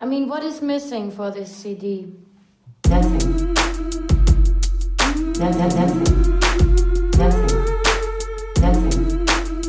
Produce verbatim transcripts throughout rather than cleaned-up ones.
I mean, what is missing for this C D? Nothing. Nothing. Nothing. Nothing. Nothing.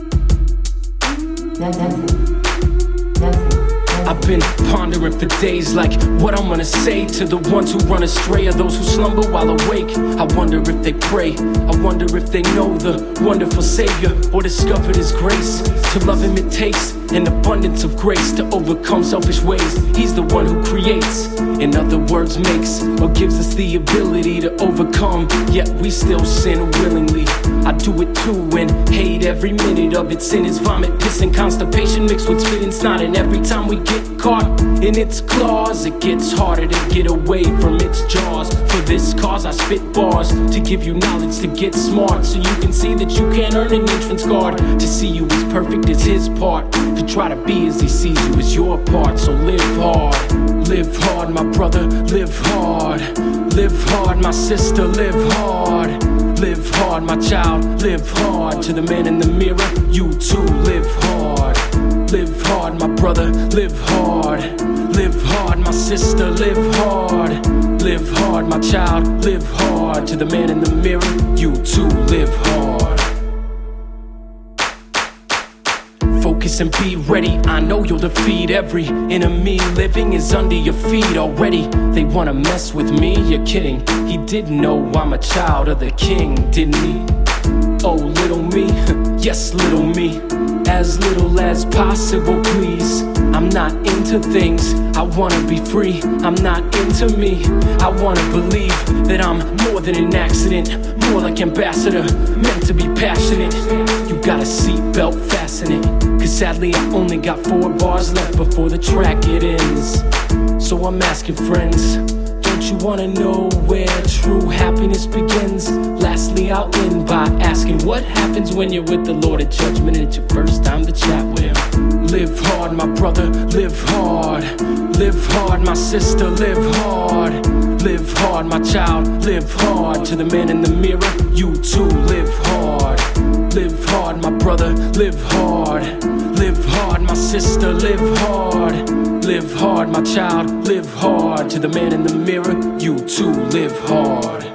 Nothing. Nothing. I've been pondering for days, like what I'm gonna say to the ones who run astray, or those who slumber while awake. I wonder if they pray, I wonder if they know the wonderful Savior, or discovered His grace. To love Him it takes an abundance of grace to overcome selfish ways. He's the one who creates, in other words makes, or gives us the ability to overcome, yet we still sin willingly. I do it too and hate every minute of it. Sin is vomit, piss and constipation mixed with spit and snot. And every time we get caught in its claws, it gets harder to get away from its jaws. For this cause I spit bars to give you knowledge, to get smart, so you can see that you can't earn an entrance card. To see you as perfect as His part, to try to be as He sees you as your part. So live hard, live hard my brother, live hard. Live hard my sister, live hard. Live hard my child, live hard. To the man in the mirror, you too live hard. Live hard my brother, live hard. Live hard my sister, live hard. Live hard my child, live hard. To the man in the mirror, you too live hard. Focus and be ready, I know you'll defeat every enemy living is under your feet already. They wanna mess with me, you're kidding. He didn't know I'm a child of the King, didn't he? Oh, little me, yes, little me. As little as possible, please. I'm not into things, I wanna be free. I'm not into me, I wanna believe that I'm more than an accident, more like ambassador, meant to be passionate. You got a seatbelt, fasten it, cause sadly I only got four bars left before the track it ends. So I'm asking friends, don't you wanna know where true happiness begins? Lastly, I'll end by asking, what happens when you're with the Lord at judgment and it's your first time to chat with Him? Live hard, my brother, live hard. Live hard, my sister, live hard. Live hard, my child, live hard. To the man in the mirror, you too live hard. Live hard, my brother, live hard. Live hard, my sister, live hard. Live hard, my child, live hard. To the man in the mirror, you too live hard.